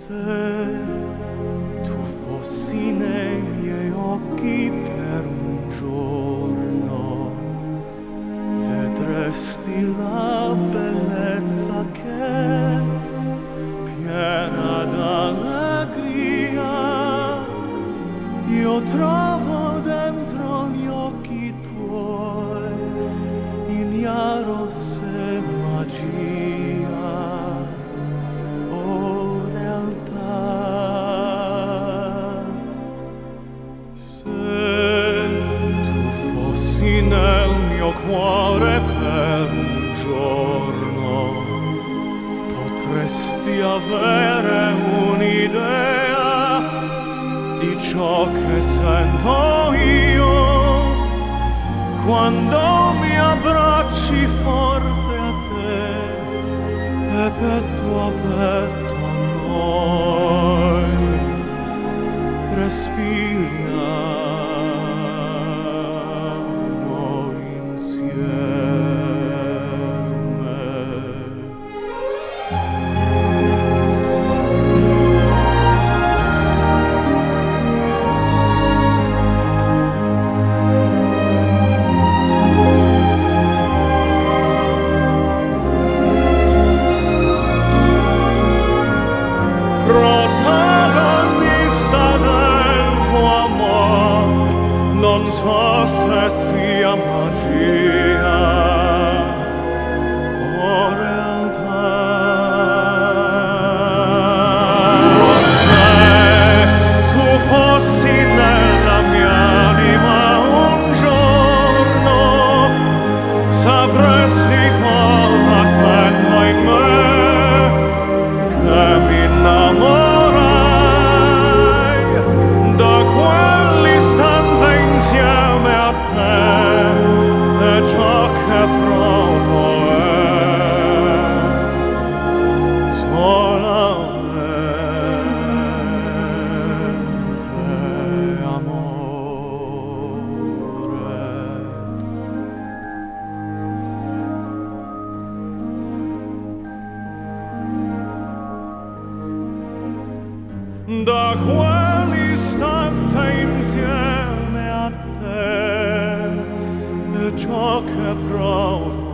Se tu fossi nei miei occhi per un giorno, vedresti la bellezza che, piena d'allegria, io trovo dentro gli occhi tuoi, ignaro se magia o realtà. Se tu fossi nel mio cuore per un giorno, potresti avere un'idea di ciò che sento io quando mi abbracci forte a te e petto a petto noi respiriamo insieme. Protagonista del tuo amor, non so se sia magia o realtà. Se tu fossi nella mia anima un giorno, sapresti cosa sento in me, che mi innamorai da quell'istante insieme a te, e ciò che provo è solamente amore. Da quell'istante insieme a te, e ciò che provo